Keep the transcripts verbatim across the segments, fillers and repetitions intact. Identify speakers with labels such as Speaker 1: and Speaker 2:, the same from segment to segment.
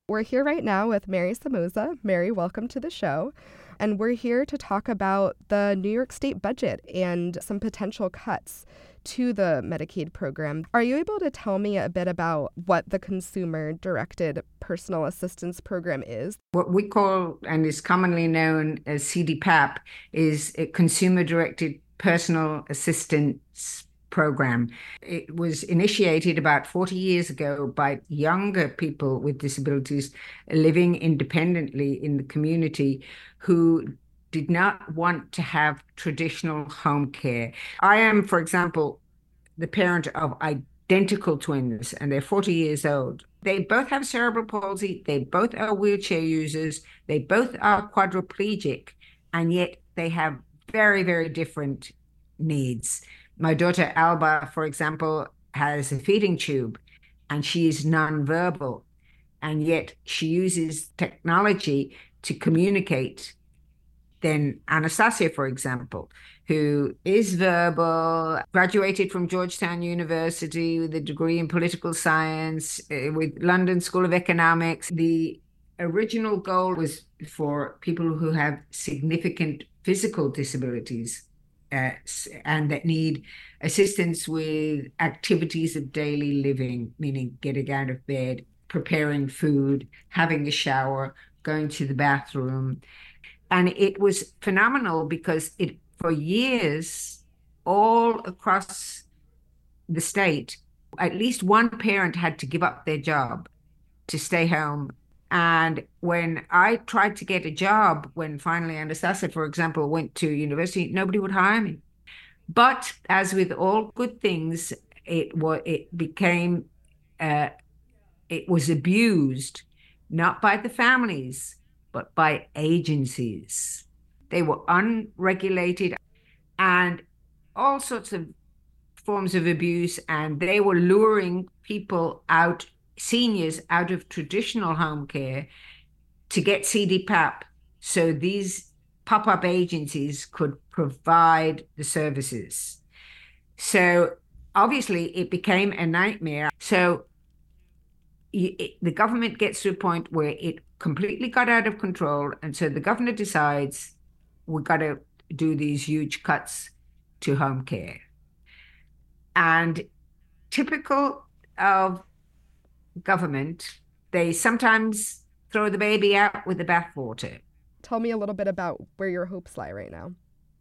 Speaker 1: We're here right now with Mary Somoza. Mary, welcome to the show. And we're here to talk about the New York State budget and some potential cuts to the Medicaid program. Are you able to tell me a bit about what the Consumer Directed Personal Assistance Program is?
Speaker 2: What we call, and is commonly known as C D PAP, is a Consumer Directed Personal Assistance Program. It was initiated about forty years ago by younger people with disabilities living independently in the community who did not want to have traditional home care. I am, for example, the parent of identical twins, and they're forty years old. They both have cerebral palsy. They both are wheelchair users. They both are quadriplegic, and yet they have very, very different needs. My daughter Alba, for example, has a feeding tube, and she is nonverbal, and yet she uses technology to communicate. Then Anastasia, for example, who is verbal, graduated from Georgetown University with a degree in political science, uh, with London School of Economics. The original goal was for people who have significant physical disabilities uh, and that need assistance with activities of daily living, meaning getting out of bed, preparing food, having a shower, going to the bathroom. And it was phenomenal because it, for years, all across the state, at least one parent had to give up their job to stay home. And when I tried to get a job, when finally Anastasia, for example, went to university, nobody would hire me. But as with all good things, it was it became uh, it was abused, not by the families, but by agencies. They were unregulated and all sorts of forms of abuse, and they were luring people out, seniors out of traditional home care to get C D PAP. So these pop-up agencies could provide the services. So obviously it became a nightmare. So it, the government gets to a point where it completely got out of control. And so the governor decides we've got to do these huge cuts to home care. And typical of government, they sometimes throw the baby out with the bathwater.
Speaker 1: Tell me a little bit about where your hopes lie right now.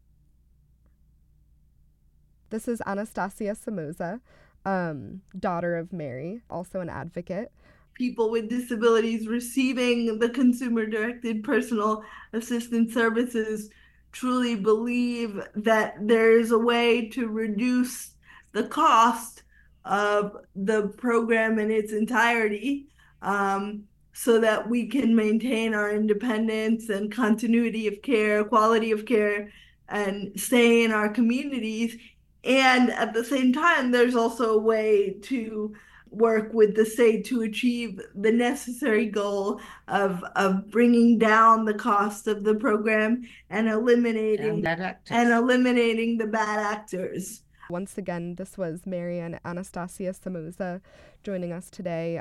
Speaker 1: This is Anastasia Somoza, um, daughter of Mary, also an advocate.
Speaker 3: People with disabilities receiving the consumer-directed personal assistance services truly believe that there is a way to reduce the cost of the program in its entirety, um, so that we can maintain our independence and continuity of care, quality of care, and stay in our communities. And at the same time, there's also a way to work with the state to achieve the necessary goal of of bringing down the cost of the program and eliminating
Speaker 2: And,
Speaker 3: and eliminating the bad actors.
Speaker 1: Once again, this was Mary and Anastasia Somoza joining us today.